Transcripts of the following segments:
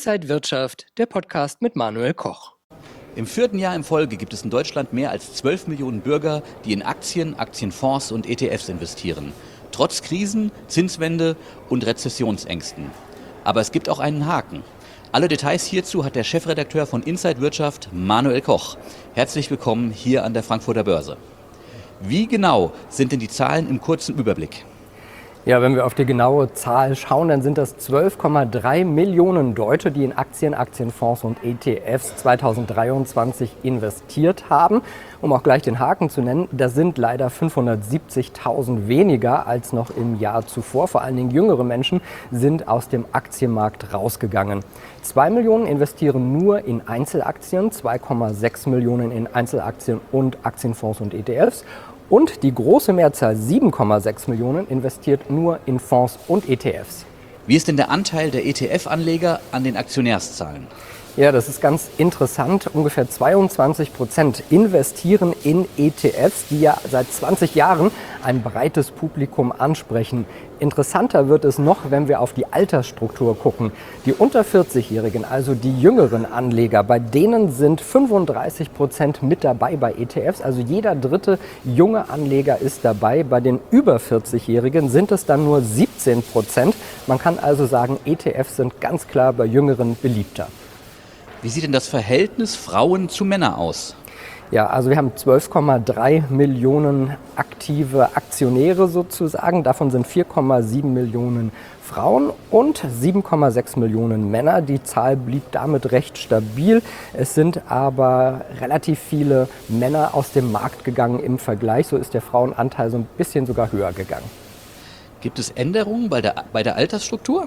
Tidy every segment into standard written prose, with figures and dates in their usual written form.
Inside Wirtschaft, der Podcast mit Manuel Koch. Im 4. Jahr in Folge gibt es in Deutschland mehr als 12 Millionen Bürger, die in Aktien, Aktienfonds und ETFs investieren. Trotz Krisen, Zinswende und Rezessionsängsten. Aber es gibt auch einen Haken. Alle Details hierzu hat der Chefredakteur von Inside Wirtschaft, Manuel Koch. Herzlich willkommen hier an der Frankfurter Börse. Wie genau sind denn die Zahlen im kurzen Überblick? Ja, wenn wir auf die genaue Zahl schauen, dann sind das 12,3 Millionen Deutsche, die in Aktien, Aktienfonds und ETFs 2023 investiert haben. Um auch gleich den Haken zu nennen, das sind leider 570.000 weniger als noch im Jahr zuvor. Vor allen Dingen jüngere Menschen sind aus dem Aktienmarkt rausgegangen. 2 Millionen investieren nur in Einzelaktien, 2,6 Millionen in Einzelaktien und Aktienfonds und ETFs. Und die große Mehrzahl, 7,6 Millionen, investiert nur in Fonds und ETFs. Wie ist denn der Anteil der ETF-Anleger an den Aktionärszahlen? Ja, das ist ganz interessant. Ungefähr 22% investieren in ETFs, die ja seit 20 Jahren ein breites Publikum ansprechen. Interessanter wird es noch, wenn wir auf die Altersstruktur gucken. Die unter 40-Jährigen, also die jüngeren Anleger, bei denen sind 35% mit dabei bei ETFs. Also jeder dritte junge Anleger ist dabei. Bei den über 40-Jährigen sind es dann nur 17%. Man kann also sagen, ETFs sind ganz klar bei Jüngeren beliebter. Wie sieht denn das Verhältnis Frauen zu Männern aus? Ja, also wir haben 12,3 Millionen aktive Aktionäre sozusagen. Davon sind 4,7 Millionen Frauen und 7,6 Millionen Männer. Die Zahl blieb damit recht stabil. Es sind aber relativ viele Männer aus dem Markt gegangen im Vergleich. So ist der Frauenanteil so ein bisschen sogar höher gegangen. Gibt es Änderungen bei der Altersstruktur?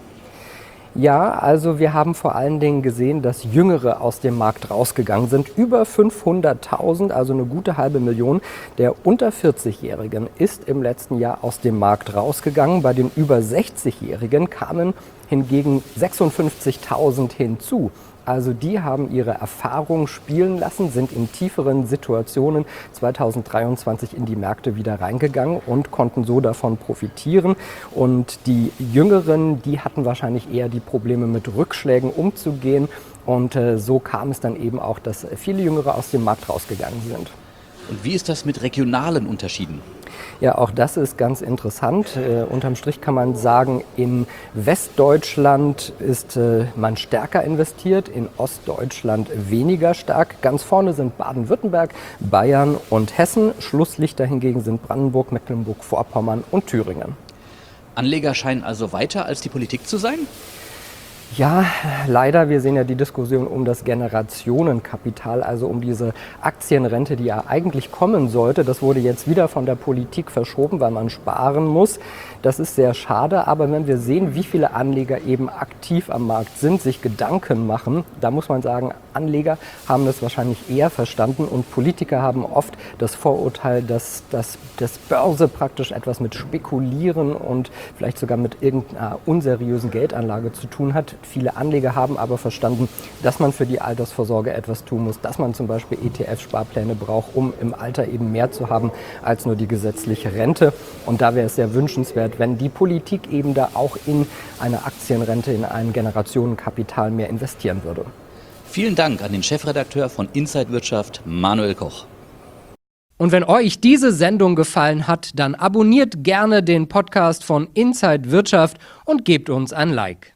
Ja, also wir haben vor allen Dingen gesehen, dass Jüngere aus dem Markt rausgegangen sind. Über 500.000, also eine gute 500.000 der unter 40-Jährigen ist im letzten Jahr aus dem Markt rausgegangen. Bei den über 60-Jährigen kamen hingegen 56.000 hinzu. Also die haben ihre Erfahrung spielen lassen, sind in tieferen Situationen 2023 in die Märkte wieder reingegangen und konnten so davon profitieren. Und die Jüngeren, die hatten wahrscheinlich eher die Probleme mit Rückschlägen umzugehen. Und so kam es dann eben auch, dass viele Jüngere aus dem Markt rausgegangen sind. Und wie ist das mit regionalen Unterschieden? Ja, auch das ist ganz interessant. Unterm Strich kann man sagen, in Westdeutschland ist man stärker investiert, in Ostdeutschland weniger stark. Ganz vorne sind Baden-Württemberg, Bayern und Hessen. Schlusslichter hingegen sind Brandenburg, Mecklenburg-Vorpommern und Thüringen. Anleger scheinen also weiter als die Politik zu sein? Ja, leider. Wir sehen ja die Diskussion um das Generationenkapital, also um diese Aktienrente, die ja eigentlich kommen sollte. Das wurde jetzt wieder von der Politik verschoben, weil man sparen muss. Das ist sehr schade, aber wenn wir sehen, wie viele Anleger eben aktiv am Markt sind, sich Gedanken machen, da muss man sagen, Anleger haben das wahrscheinlich eher verstanden und Politiker haben oft das Vorurteil, dass Börse praktisch etwas mit Spekulieren und vielleicht sogar mit irgendeiner unseriösen Geldanlage zu tun hat. Viele Anleger haben aber verstanden, dass man für die Altersvorsorge etwas tun muss, dass man zum Beispiel ETF-Sparpläne braucht, um im Alter eben mehr zu haben als nur die gesetzliche Rente. Und da wäre es sehr wünschenswert, wenn die Politik eben da auch in eine Aktienrente, in ein Generationenkapital mehr investieren würde. Vielen Dank an den Chefredakteur von Inside Wirtschaft, Manuel Koch. Und wenn euch diese Sendung gefallen hat, dann abonniert gerne den Podcast von Inside Wirtschaft und gebt uns ein Like.